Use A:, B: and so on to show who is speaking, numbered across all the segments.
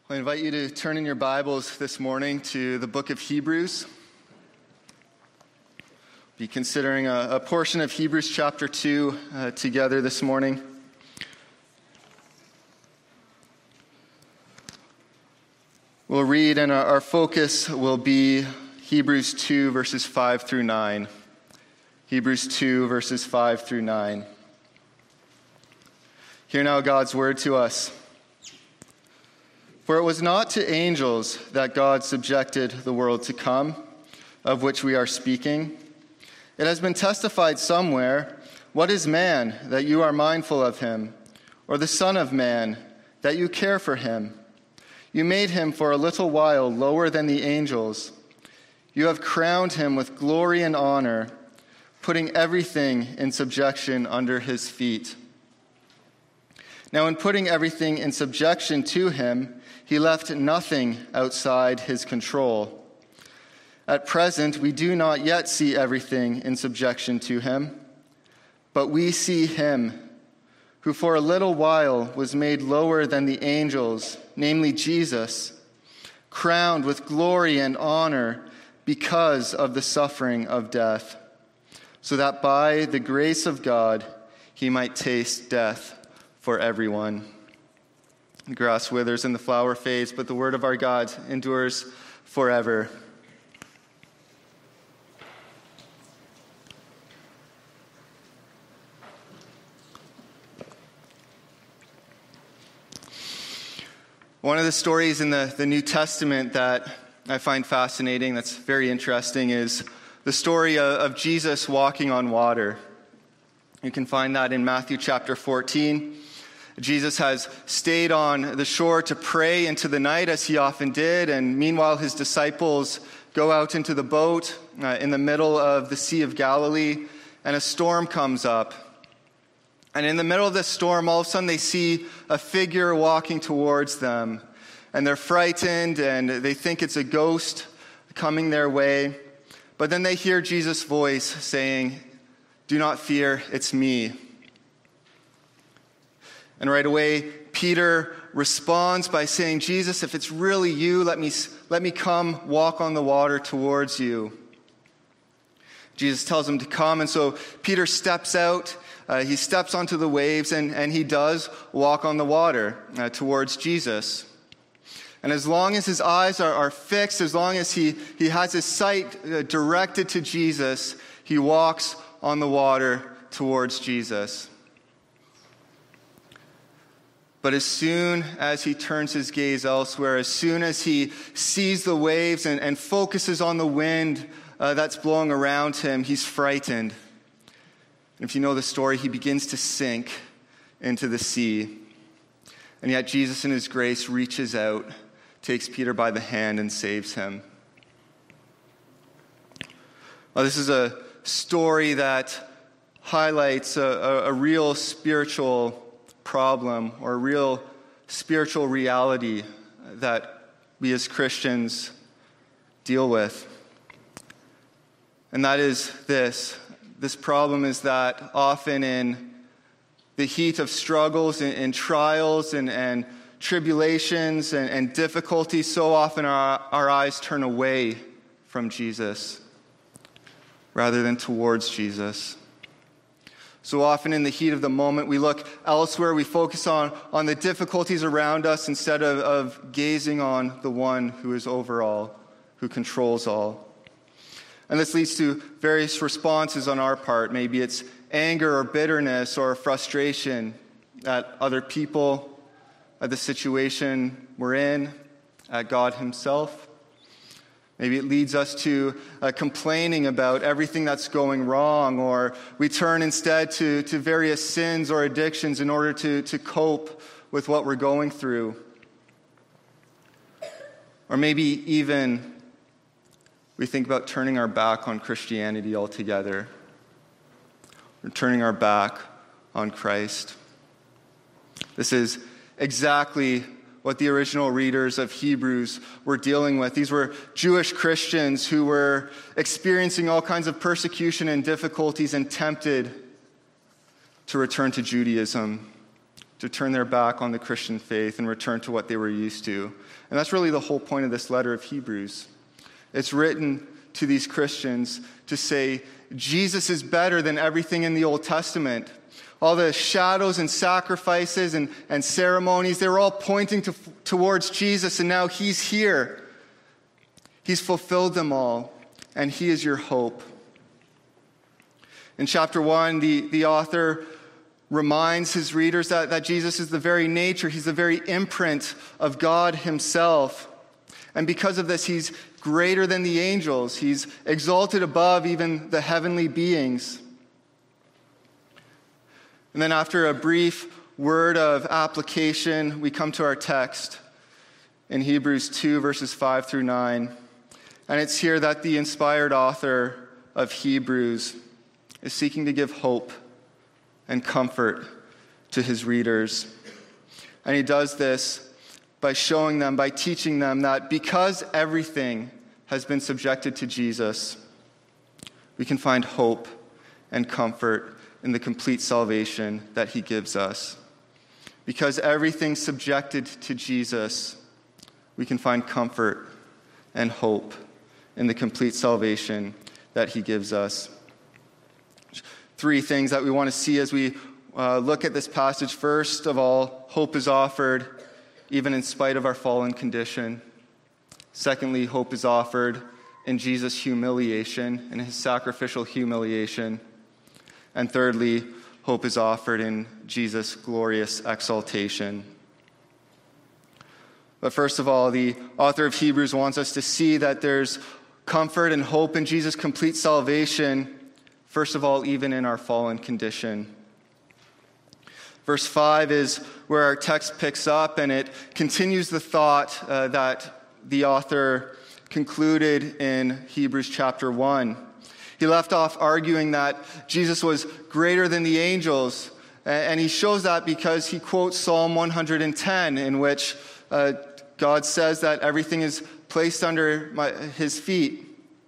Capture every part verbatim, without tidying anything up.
A: I invite you to turn in your Bibles this morning to the book of Hebrews. We'll be considering a, a portion of Hebrews chapter two uh, together this morning. We'll read, and our, our focus will be Hebrews two, verses five through nine. Hebrews two, verses five through nine. Hear now God's word to us. For it was not to angels that God subjected the world to come, of which we are speaking. It has been testified somewhere, what is man, that you are mindful of him, or the son of man, that you care for him? You made him for a little while lower than the angels. You have crowned him with glory and honor, putting everything in subjection under his feet. Now in putting everything in subjection to him, he left nothing outside his control. At present, we do not yet see everything in subjection to him, but we see him who for a little while was made lower than the angels, namely Jesus, crowned with glory and honor because of the suffering of death, so that by the grace of God he might taste death for everyone. The grass withers and the flower fades, but the word of our God endures forever. One of the stories in the, the New Testament that I find fascinating, that's very interesting, is the story of, of Jesus walking on water. You can find that in Matthew chapter fourteen. Jesus has stayed on the shore to pray into the night, as he often did, and meanwhile his disciples go out into the boat uh, in the middle of the Sea of Galilee, and a storm comes up. And in the middle of this storm, all of a sudden they see a figure walking towards them, and they're frightened, and they think it's a ghost coming their way. But then they hear Jesus' voice saying, "Do not fear, it's me." And right away, Peter responds by saying, "Jesus, if it's really you, let me, let me come walk on the water towards you." Jesus tells him to come, and so Peter steps out. Uh, he steps onto the waves, and, and he does walk on the water uh, towards Jesus. And as long as his eyes are, are fixed, as long as he, he has his sight uh, directed to Jesus, he walks on the water towards Jesus. But as soon as he turns his gaze elsewhere, as soon as he sees the waves and, and focuses on the wind uh, that's blowing around him, he's frightened. And if you know the story, he begins to sink into the sea. And yet Jesus in his grace reaches out, takes Peter by the hand, and saves him. Well, this is a story that highlights a, a, a real spiritual problem or a real spiritual reality that we as Christians deal with. And that is this. This problem is that often in the heat of struggles and, and trials and, and tribulations and, and difficulties, so often our, our eyes turn away from Jesus rather than towards Jesus. So often in the heat of the moment, we look elsewhere, we focus on, on the difficulties around us instead of, of gazing on the one who is over all, who controls all. And this leads to various responses on our part. Maybe it's anger or bitterness or frustration at other people, at the situation we're in, at God himself. Maybe it leads us to uh, complaining about everything that's going wrong, or we turn instead to, to various sins or addictions in order to, to cope with what we're going through. Or maybe even we think about turning our back on Christianity altogether, or turning our back on Christ. This is exactly what the original readers of Hebrews were dealing with. These were Jewish Christians who were experiencing all kinds of persecution and difficulties and tempted to return to Judaism, to turn their back on the Christian faith and return to what they were used to. And that's really the whole point of this letter of Hebrews. It's written to these Christians to say, Jesus is better than everything in the Old Testament. All the shadows and sacrifices and, and ceremonies, they were all pointing to, towards Jesus, and now he's here. He's fulfilled them all, and he is your hope. In chapter one, the, the author reminds his readers that, that Jesus is the very nature, he's the very imprint of God himself. And because of this, he's greater than the angels. He's exalted above even the heavenly beings. And then after a brief word of application, we come to our text in Hebrews two, verses five through nine. And it's here that the inspired author of Hebrews is seeking to give hope and comfort to his readers. And he does this by showing them, by teaching them that because everything has been subjected to Jesus, we can find hope and comfort in the complete salvation that he gives us. Because everything's subjected to Jesus, we can find comfort and hope in the complete salvation that he gives us. Three things that we want to see as we uh, look at this passage. First of all, hope is offered even in spite of our fallen condition. Secondly, hope is offered in Jesus' humiliation, in his sacrificial humiliation. And thirdly, hope is offered in Jesus' glorious exaltation. But first of all, the author of Hebrews wants us to see that there's comfort and hope in Jesus' complete salvation, first of all, even in our fallen condition. Verse five is where our text picks up, and it continues the thought uh, that the author concluded in Hebrews chapter one. He left off arguing that Jesus was greater than the angels, and he shows that because he quotes Psalm one hundred ten, in which uh, God says that everything is placed under my, his feet.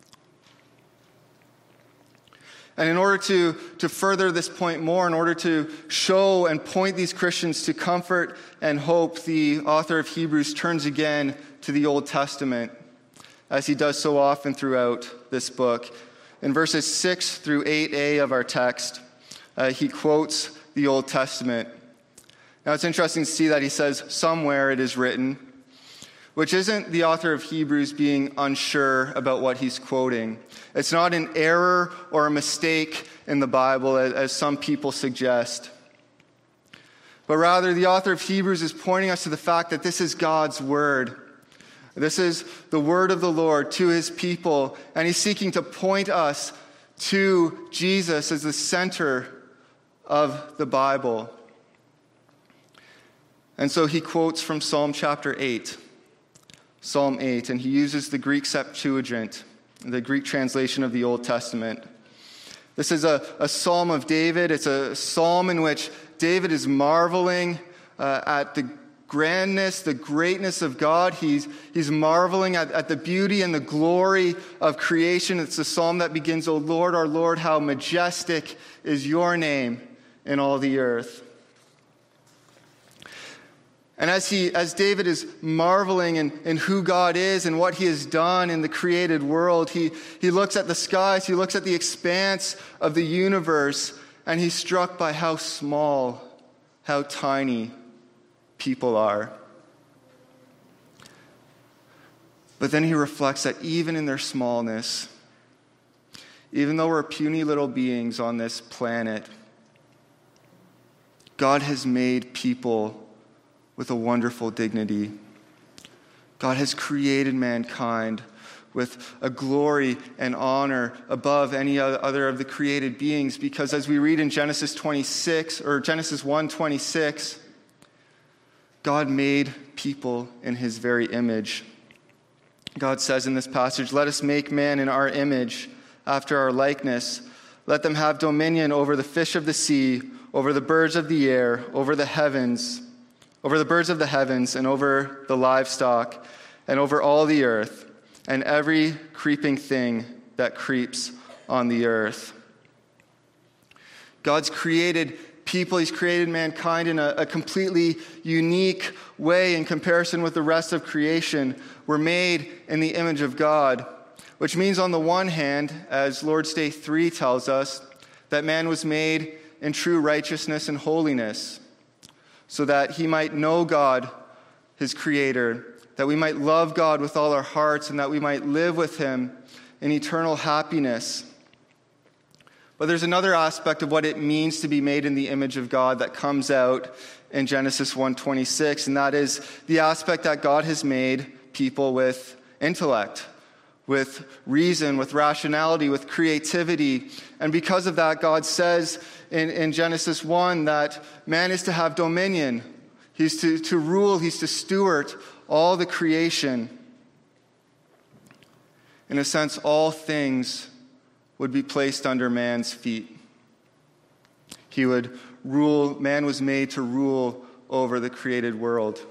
A: And in order to, to further this point more, in order to show and point these Christians to comfort and hope, the author of Hebrews turns again to the Old Testament, as he does so often throughout this book. In verses six through eight a of our text, uh, he quotes the Old Testament. Now it's interesting to see that he says, somewhere it is written, which isn't the author of Hebrews being unsure about what he's quoting. It's not an error or a mistake in the Bible, as, as some people suggest. But rather, the author of Hebrews is pointing us to the fact that this is God's word. This is the word of the Lord to his people, and he's seeking to point us to Jesus as the center of the Bible. And so he quotes from Psalm chapter eight. Psalm eight, and he uses the Greek Septuagint, the Greek translation of the Old Testament. This is a, a psalm of David. It's a psalm in which David is marveling uh, at the grandness, the greatness of God. He's, he's marveling at, at the beauty and the glory of creation. It's a psalm that begins, O Lord, our Lord, how majestic is your name in all the earth. And as he, as David is marveling in, in who God is and what he has done in the created world, he, he looks at the skies, he looks at the expanse of the universe, and he's struck by how small, how tiny people are. But then he reflects that even in their smallness, even though we're puny little beings on this planet, God has made people with a wonderful dignity. God has created mankind with a glory and honor above any other of the created beings, because as we read in Genesis twenty-six, or Genesis one twenty-six, God made people in his very image. God says in this passage, let us make man in our image, after our likeness. Let them have dominion over the fish of the sea, over the birds of the air, over the heavens, over the birds of the heavens, and over the livestock, and over all the earth, and every creeping thing that creeps on the earth. God's created people. He's created mankind in a, a completely unique way in comparison with the rest of creation. We're made in the image of God, which means on the one hand, as Lord's Day three tells us, that man was made in true righteousness and holiness, so that he might know God, his creator, that we might love God with all our hearts, and that we might live with him in eternal happiness. But there's another aspect of what it means to be made in the image of God that comes out in Genesis one twenty-six, and that is the aspect that God has made people with intellect, with reason, with rationality, with creativity. And because of that, God says in, in Genesis one that man is to have dominion. He's to, to rule, he's to steward all the creation. In a sense, all things would be placed under man's feet. He would rule, man was made to rule over the created world.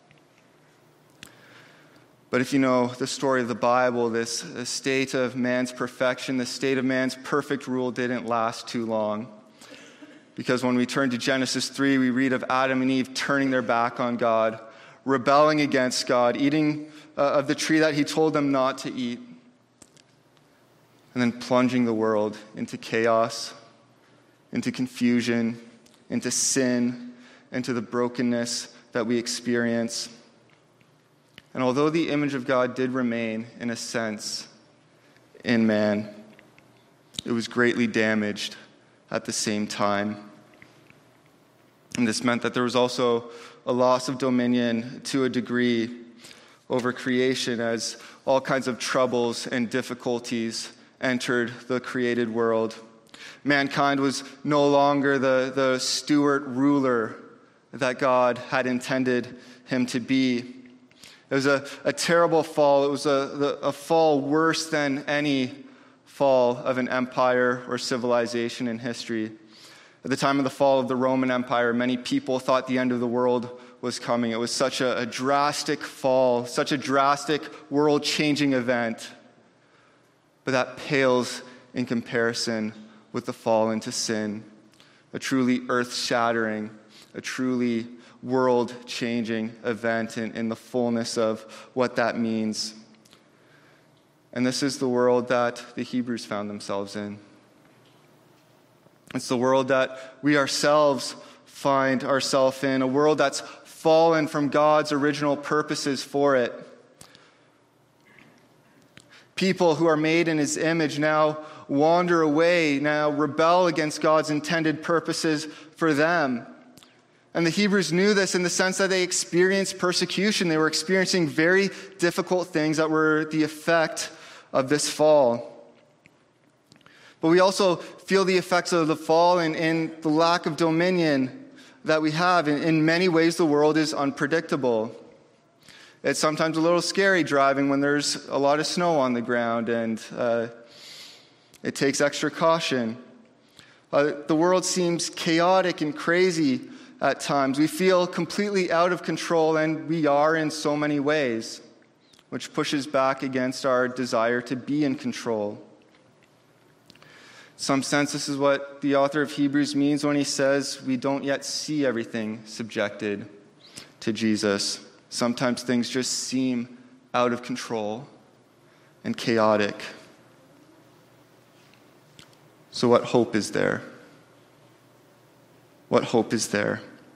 A: But if you know the story of the Bible, this, this state of man's perfection, the state of man's perfect rule didn't last too long. Because when we turn to Genesis three, we read of Adam and Eve turning their back on God, rebelling against God, eating uh, of the tree that he told them not to eat, and then plunging the world into chaos, into confusion, into sin, into the brokenness that we experience. And although the image of God did remain, in a sense, in man, it was greatly damaged at the same time. And this meant that there was also a loss of dominion to a degree over creation as all kinds of troubles and difficulties entered the created world. Mankind was no longer the, the steward ruler that God had intended him to be. It was a, a terrible fall. It was a, a fall worse than any fall of an empire or civilization in history. At the time of the fall of the Roman Empire, many people thought the end of the world was coming. It was such a, a drastic fall, such a drastic world-changing event. But that pales in comparison with the fall into sin, a truly earth-shattering, a truly world-changing event in, in the fullness of what that means. And this is the world that the Hebrews found themselves in. It's the world that we ourselves find ourselves in, a world that's fallen from God's original purposes for it. People who are made in his image now wander away, now rebel against God's intended purposes for them. And the Hebrews knew this in the sense that they experienced persecution. They were experiencing very difficult things that were the effect of this fall. But we also feel the effects of the fall in, in the lack of dominion that we have. In, in many ways, the world is unpredictable. It's sometimes a little scary driving when there's a lot of snow on the ground, and uh, it takes extra caution. Uh, the world seems chaotic and crazy at times. We feel completely out of control, and we are in so many ways, which pushes back against our desire to be in control. In some sense, this is what the author of Hebrews means when he says we don't yet see everything subjected to Jesus. Sometimes things just seem out of control and chaotic. So what hope is there? What hope is there?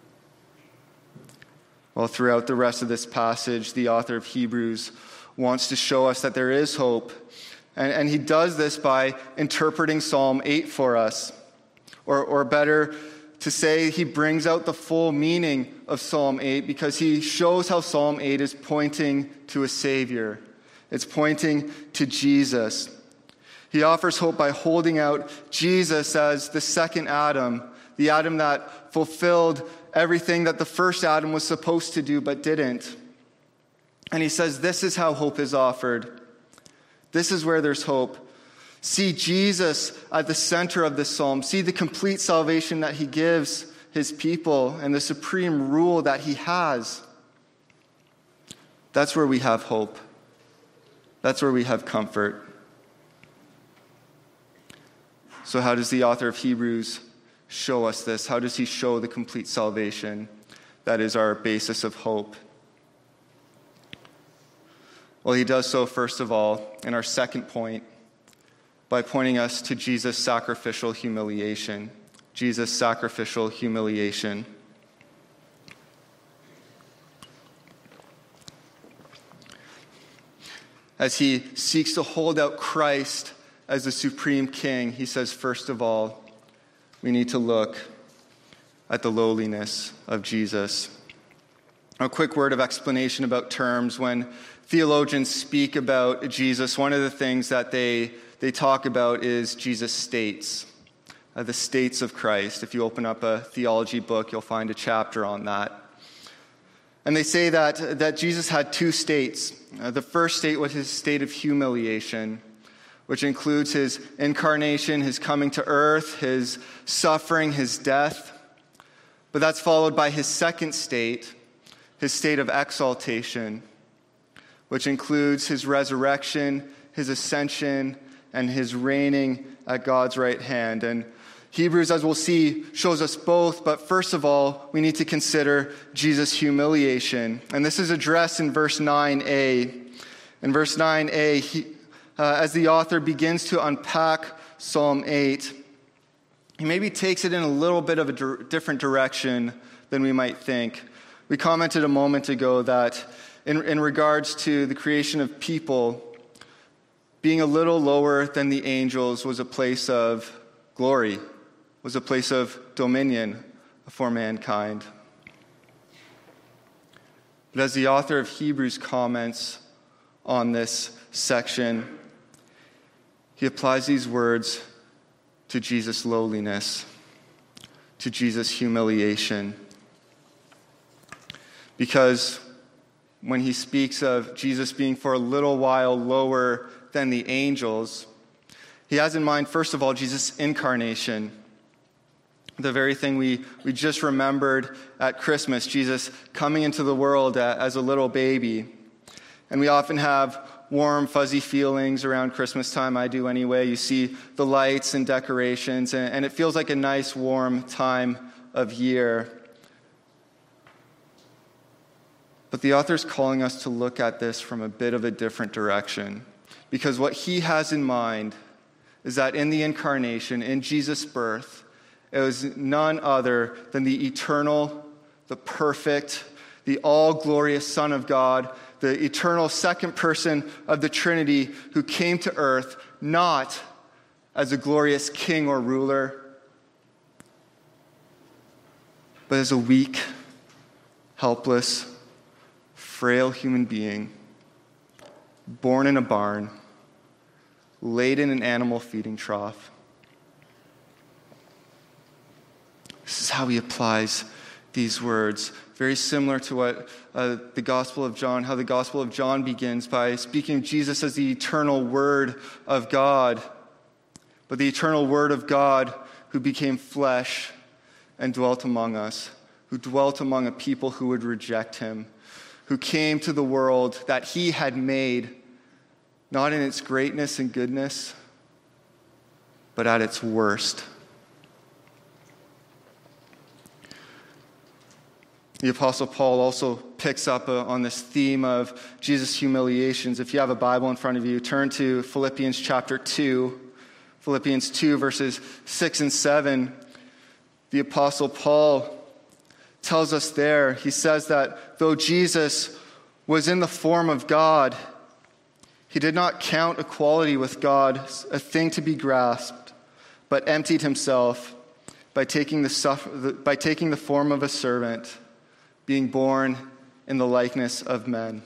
A: Well, throughout the rest of this passage, the author of Hebrews wants to show us that there is hope. And, and he does this by interpreting Psalm eight for us. Or, or better to say, he brings out the full meaning of Psalm eight because he shows how Psalm eight is pointing to a Savior. It's pointing to Jesus. He offers hope by holding out Jesus as the second Adam, the Adam that fulfilled everything that the first Adam was supposed to do but didn't. And he says, this is how hope is offered. This is where there's hope. See Jesus at the center of this psalm. See the complete salvation that he gives his people and the supreme rule that he has. That's where we have hope. That's where we have comfort. So how does the author of Hebrews show us this? How does he show the complete salvation that is our basis of hope? Well, he does so, first of all, in our second point, by pointing us to Jesus' sacrificial humiliation. Jesus' sacrificial humiliation. As he seeks to hold out Christ as the supreme king, he says, first of all, we need to look at the lowliness of Jesus. A quick word of explanation about terms. When theologians speak about Jesus, one of the things that they, they talk about is Jesus' states, uh, the states of Christ. If you open up a theology book, you'll find a chapter on that. And they say that, that Jesus had two states. Uh, the first state was his state of humiliation, which includes his incarnation, his coming to earth, his suffering, his death. But that's followed by his second state, his state of exaltation, which includes his resurrection, his ascension, and his reigning at God's right hand. And Hebrews, as we'll see, shows us both, but first of all, we need to consider Jesus' humiliation. And this is addressed in verse nine a. In verse nine a, he, uh, as the author begins to unpack Psalm eight, he maybe takes it in a little bit of a di- different direction than we might think. We commented a moment ago that in, in regards to the creation of people, being a little lower than the angels was a place of glory, was a place of dominion for mankind. But as the author of Hebrews comments on this section, he applies these words to Jesus' lowliness, to Jesus' humiliation. Because when he speaks of Jesus being for a little while lower than the angels, he has in mind, first of all, Jesus' incarnation. The very thing we, we just remembered at Christmas, Jesus coming into the world as a little baby. And we often have warm, fuzzy feelings around Christmas time. I do anyway. You see the lights and decorations, and, and it feels like a nice, warm time of year. But the author's calling us to look at this from a bit of a different direction. Because what he has in mind is that in the incarnation, in Jesus' birth, it was none other than the eternal, the perfect, the all-glorious Son of God, the eternal second person of the Trinity who came to earth not as a glorious king or ruler, but as a weak, helpless, frail human being, born in a barn, laid in an animal feeding trough. This is how he applies these words. Very similar to what uh, the Gospel of John, how the Gospel of John begins by speaking of Jesus as the eternal Word of God. But the eternal Word of God who became flesh and dwelt among us, who dwelt among a people who would reject him, who came to the world that he had made, not in its greatness and goodness, but at its worst. The Apostle Paul also picks up uh, on this theme of Jesus' humiliations. If you have a Bible in front of you, turn to Philippians chapter two. Philippians two, verses six and seven. The Apostle Paul tells us there, he says that though Jesus was in the form of God, he did not count equality with God a thing to be grasped, but emptied himself by taking the, suffer- by taking the form of a servant, being born in the likeness of men.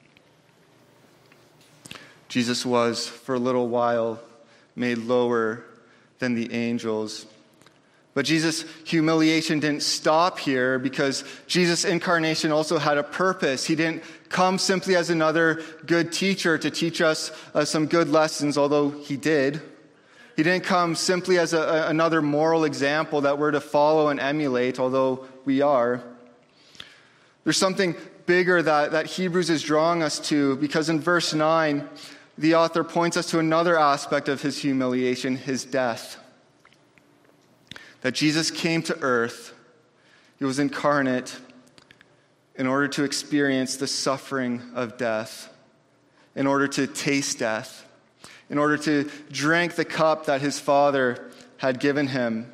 A: Jesus was, for a little while, made lower than the angels. But Jesus' humiliation didn't stop here, because Jesus' incarnation also had a purpose. He didn't come simply as another good teacher to teach us uh, some good lessons, although he did. He didn't come simply as a, a, another moral example that we're to follow and emulate, although we are. There's something bigger that, that Hebrews is drawing us to, because in verse nine, the author points us to another aspect of his humiliation, his death. that Jesus came to earth, he was incarnate in order to experience the suffering of death, in order to taste death, in order to drink the cup that his Father had given him.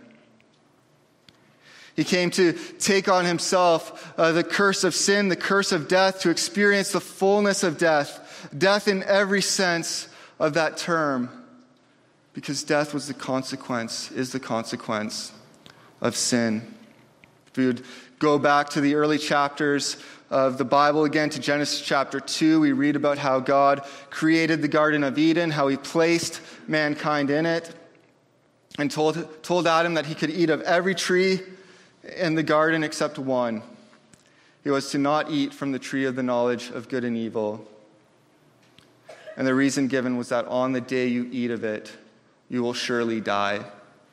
A: He came to take on himself uh, the curse of sin, the curse of death, to experience the fullness of death, death in every sense of that term, because death was the consequence, is the consequence of sin. If we would go back to the early chapters of the Bible again, to Genesis chapter two, we read about how God created the Garden of Eden, how he placed mankind in it, and told, told Adam that he could eat of every tree in the garden except one. He was to not eat from the tree of the knowledge of good and evil. And the reason given was that on the day you eat of it, you will surely die.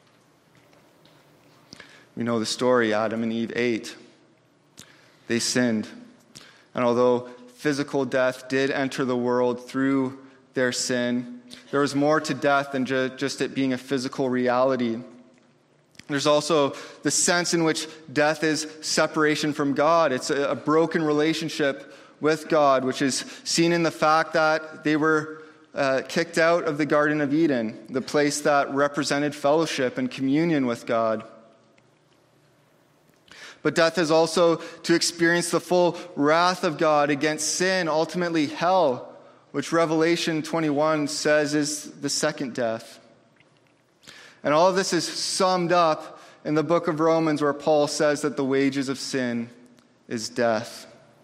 A: We know the story. Adam and Eve ate. They sinned. And although physical death did enter the world through their sin, there was more to death than ju- just it being a physical reality. There's also the sense in which death is separation from God. It's a, a broken relationship with God, which is seen in the fact that they were uh, kicked out of the Garden of Eden, the place that represented fellowship and communion with God. But death is also to experience the full wrath of God against sin, ultimately hell, which Revelation twenty-one says is the second death. And all of this is summed up in the book of Romans, where Paul says that the wages of sin is death.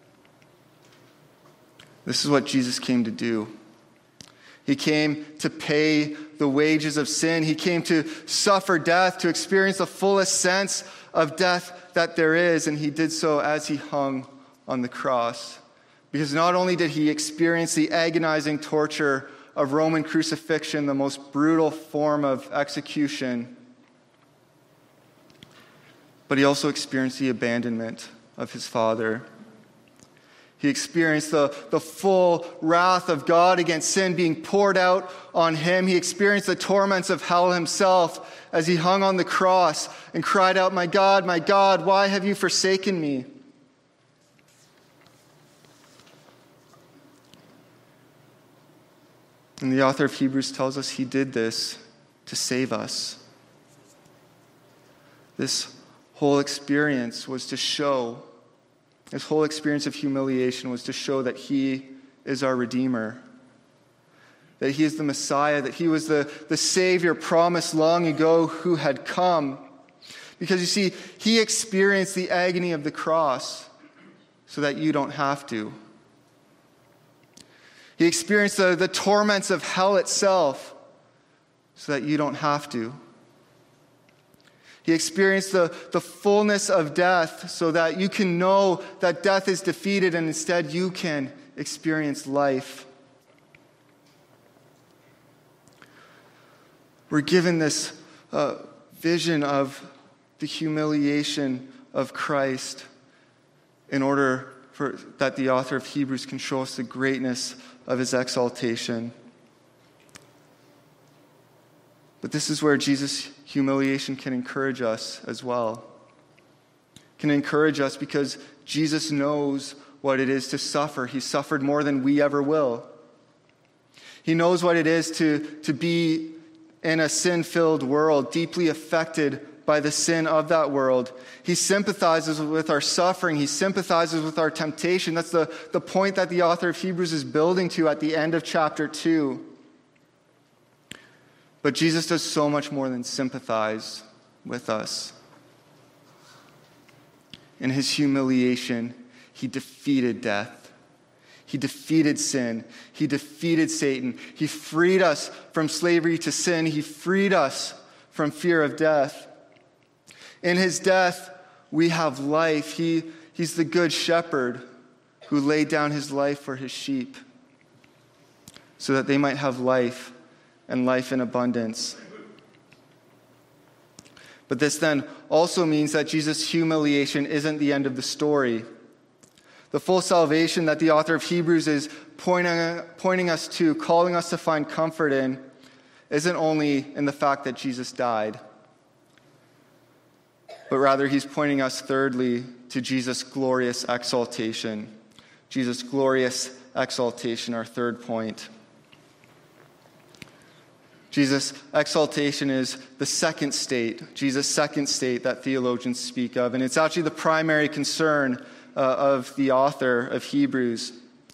A: This is what Jesus came to do. He came to pay the wages of sin. He came to suffer death, to experience the fullest sense of death that there is, and he did so as he hung on the cross. Because not only did he experience the agonizing torture of Roman crucifixion, the most brutal form of execution, but he also experienced the abandonment of his Father. He experienced the, the full wrath of God against sin being poured out on him. He experienced the torments of hell himself as he hung on the cross and cried out, "My God, my God, why have you forsaken me?" And the author of Hebrews tells us he did this to save us. This whole experience was to show, this whole experience of humiliation was to show that he is our Redeemer, that he is the Messiah, that he was the, the Savior promised long ago who had come. Because you see, he experienced the agony of the cross so that you don't have to. He experienced the, the torments of hell itself so that you don't have to. He experienced the, the fullness of death so that you can know that death is defeated and instead you can experience life. We're given this uh, vision of the humiliation of Christ in order for that the author of Hebrews can show us the greatness of his exaltation. But this is where Jesus' humiliation can encourage us as well. Can encourage us because Jesus knows what it is to suffer. He suffered more than we ever will. He knows what it is to, to be in a sin-filled world, deeply affected by the sin of that world. He sympathizes with our suffering. He sympathizes with our temptation. That's the, the point that the author of Hebrews is building to at the end of chapter two. But Jesus does so much more than sympathize with us. In his humiliation, he defeated death. He defeated sin. He defeated Satan. He freed us from slavery to sin. He freed us from fear of death. In his death, we have life. He, he's the good shepherd who laid down his life for his sheep so that they might have life and life in abundance. But this then also means that Jesus' humiliation isn't the end of the story. The full salvation that the author of Hebrews is pointing, pointing us to, calling us to find comfort in, isn't only in the fact that Jesus died. but rather he's pointing us thirdly to Jesus' glorious exaltation. Jesus' glorious exaltation, our third point. Jesus' exaltation is the second state, Jesus' second state that theologians speak of, and it's actually the primary concern uh, of the author of Hebrews.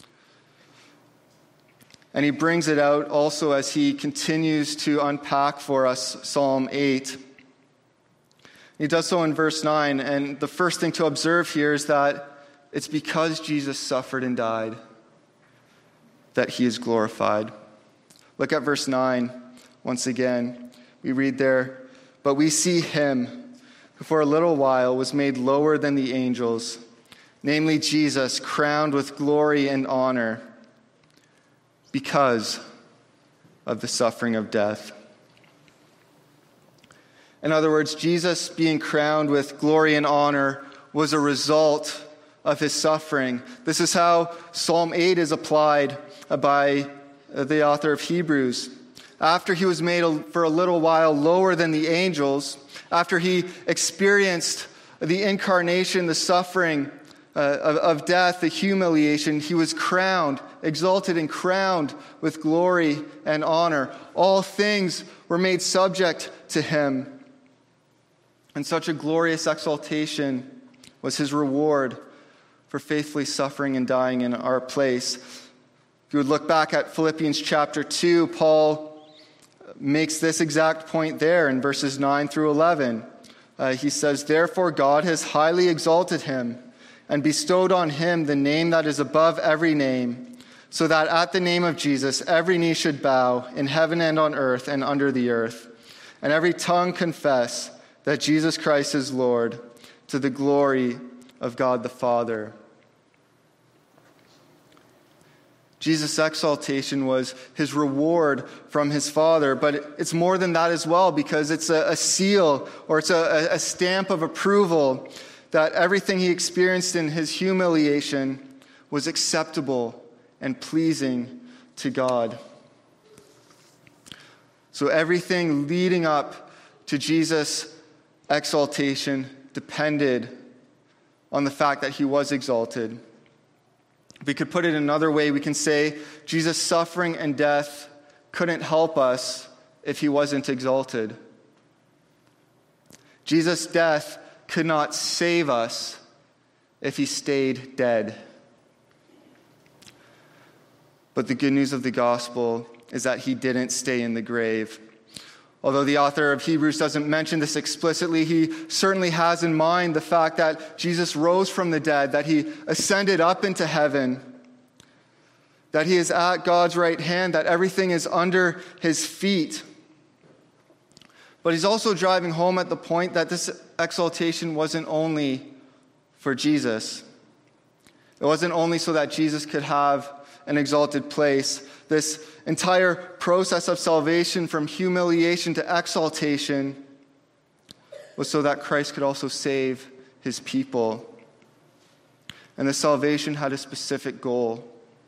A: And he brings it out also as he continues to unpack for us Psalm eight. He does so in verse nine, and the first thing to observe here is that it's because Jesus suffered and died that he is glorified. Look at verse nine once again. We read there, "But we see him who for a little while was made lower than the angels, namely Jesus, crowned with glory and honor because of the suffering of death." In other words, Jesus being crowned with glory and honor was a result of his suffering. This is how Psalm eight is applied by the author of Hebrews. After he was made for a little while lower than the angels, after he experienced the incarnation, the suffering uh, of, of death, the humiliation, he was crowned, exalted and crowned with glory and honor. All things were made subject to him. And such a glorious exaltation was his reward for faithfully suffering and dying in our place. If you would look back at Philippians chapter two, Paul makes this exact point there in verses nine through eleven. Uh, he says, "Therefore God has highly exalted him and bestowed on him the name that is above every name, so that at the name of Jesus every knee should bow in heaven and on earth and under the earth, and every tongue confess that Jesus Christ is Lord, to the glory of God the Father." Jesus' exaltation was his reward from his Father, but it's more than that as well, because it's a, a seal or it's a, a stamp of approval that everything he experienced in his humiliation was acceptable and pleasing to God. So everything leading up to Jesus' exaltation depended on the fact that he was exalted. If we could put it another way, we can say Jesus' suffering and death couldn't help us if he wasn't exalted. Jesus' death could not save us if he stayed dead. But the good news of the gospel is that he didn't stay in the grave. Although the author of Hebrews doesn't mention this explicitly, he certainly has in mind the fact that Jesus rose from the dead, that he ascended up into heaven, that he is at God's right hand, that everything is under his feet. But he's also driving home at the point that this exaltation wasn't only for Jesus. It wasn't only so that Jesus could have an exalted place. This entire process of salvation from humiliation to exaltation was so that Christ could also save his people. And the salvation had a specific goal.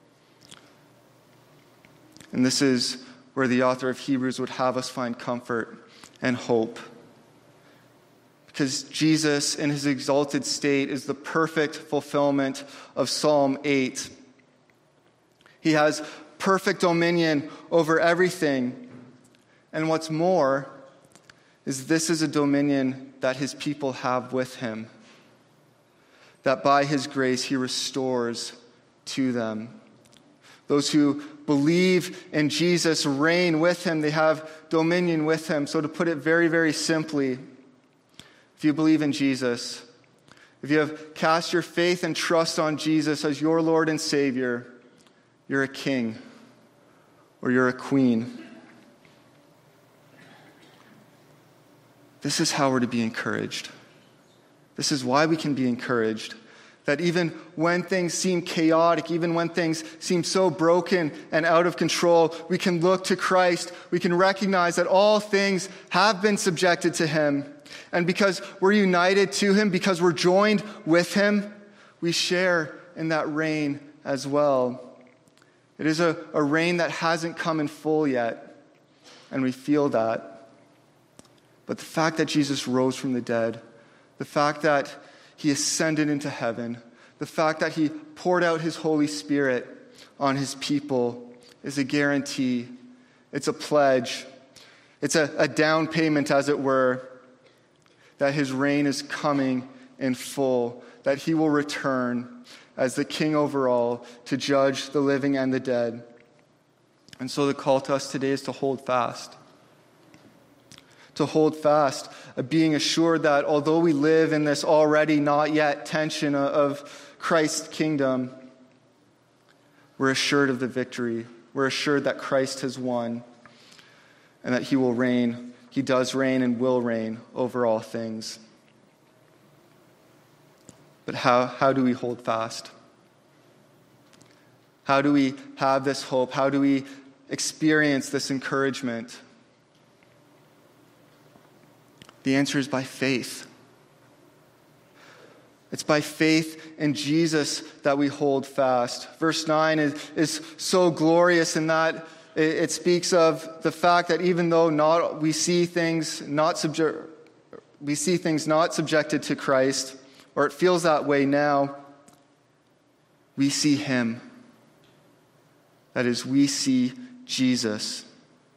A: And this is where the author of Hebrews would have us find comfort and hope. Because Jesus, in his exalted state, is the perfect fulfillment of Psalm eight. He has perfect dominion over everything. And what's more is this is a dominion that his people have with him. That by his grace he restores to them. Those who believe in Jesus reign with him. They have dominion with him. So to put it very, very simply, if you believe in Jesus, if you have cast your faith and trust on Jesus as your Lord and Savior, you're a king or you're a queen. This is how we're to be encouraged. This is why we can be encouraged. That even when things seem chaotic, even when things seem so broken and out of control, we can look to Christ. We can recognize that all things have been subjected to him. And because we're united to him, because we're joined with him, we share in that reign as well. It is a, a reign that hasn't come in full yet, and we feel that. But the fact that Jesus rose from the dead, the the fact that he ascended into heaven, the fact that he poured out his Holy Spirit on his people is a guarantee. It's a pledge. It's a, a down payment, as it were, that his reign is coming in full, that he will return as the king over all to judge the living and the dead. And so the call to us today is to hold fast. To hold fast, being assured that although we live in this already not yet tension of Christ's kingdom, we're assured of the victory. We're assured that Christ has won and that he will reign. He does reign and will reign over all things. But how, how do we hold fast? How do we have this hope? How do we experience this encouragement? The answer is by faith. It's by faith in Jesus that we hold fast. Verse nine is, is so glorious in that it, it speaks of the fact that even though not we see things not subject, we see things not subjected to Christ, or it feels that way now, we see him. That is, we see Jesus.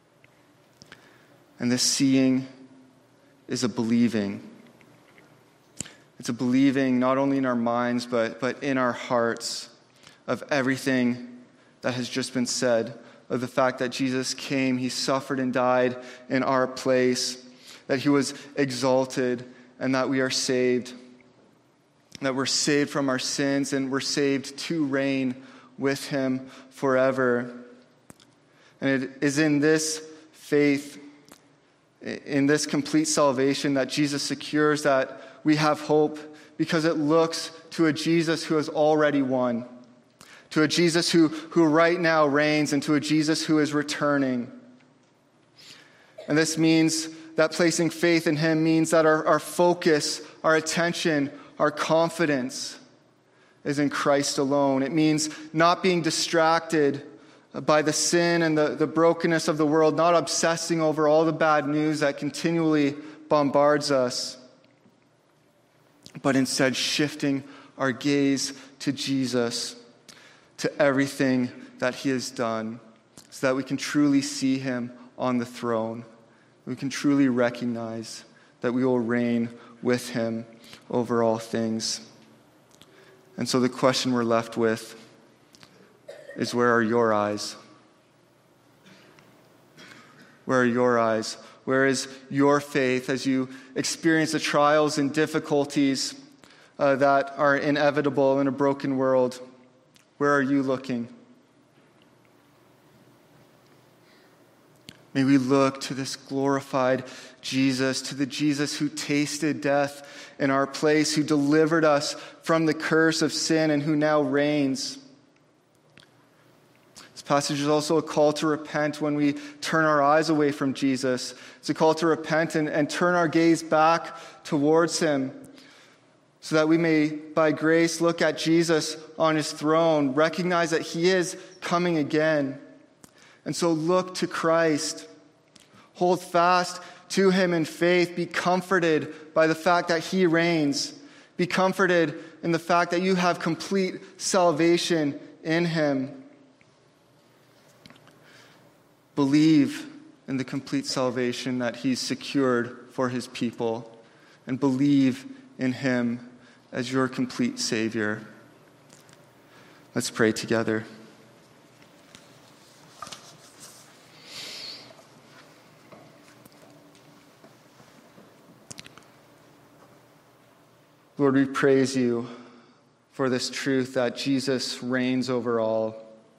A: And this seeing is a believing. It's a believing not only in our minds, but, but in our hearts of everything that has just been said, of the fact that Jesus came, he suffered and died in our place, that he was exalted, and that we are saved, that we're saved from our sins, and we're saved to reign with him forever. And it is in this faith, in this complete salvation, that Jesus secures that we have hope, because it looks to a Jesus who has already won, to a Jesus who, who right now reigns, and to a Jesus who is returning. And this means that placing faith in him means that our, our focus, our attention, our confidence is in Christ alone. It means not being distracted by the sin and the, the brokenness of the world, not obsessing over all the bad news that continually bombards us, but instead shifting our gaze to Jesus, to everything that he has done, so that we can truly see him on the throne. We can truly recognize that we will reign with him over all things. And so the question we're left with is, where are your eyes? Where are your eyes? Where is your faith as you experience the trials and difficulties uh, that are inevitable in a broken world? Where are you looking? May we look to this glorified Jesus, to the Jesus who tasted death in our place, who delivered us from the curse of sin, and who now reigns. This passage is also a call to repent when we turn our eyes away from Jesus. It's a call to repent and, and turn our gaze back towards him, so that we may, by grace, look at Jesus on his throne, recognize that he is coming again. And so look to Christ. Hold fast to him in faith. Be comforted by the fact that he reigns. Be comforted in the fact that you have complete salvation in him. Believe in the complete salvation that he's secured for his people, and believe in him as your complete Savior. Let's pray together. Lord, we praise you for this truth that Jesus reigns over all.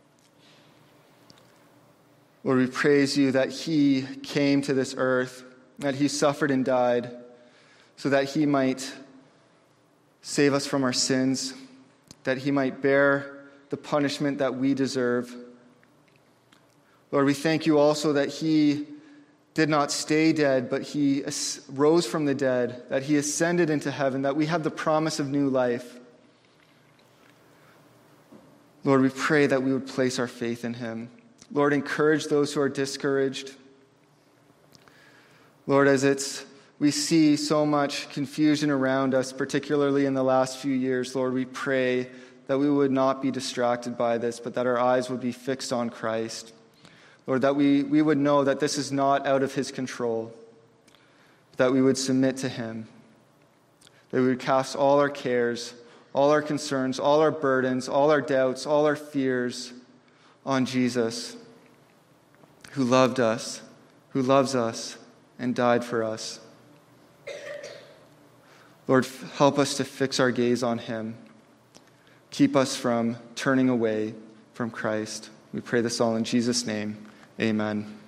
A: Lord, we praise you that he came to this earth, that he suffered and died, so that he might save us from our sins, that he might bear the punishment that we deserve. Lord, we thank you also that he did not stay dead, but he rose from the dead, that he ascended into heaven, that we have the promise of new life. Lord, we pray that we would place our faith in him. Lord, encourage those who are discouraged. Lord, as it's we see so much confusion around us, particularly in the last few years, Lord, we pray that we would not be distracted by this, but that our eyes would be fixed on Christ. Lord, that we, we would know that this is not out of his control, that we would submit to him, that we would cast all our cares, all our concerns, all our burdens, all our doubts, all our fears on Jesus, who loved us, who loves us, and died for us. Lord, help us to fix our gaze on him. Keep us from turning away from Christ. We pray this all in Jesus' name. Amen.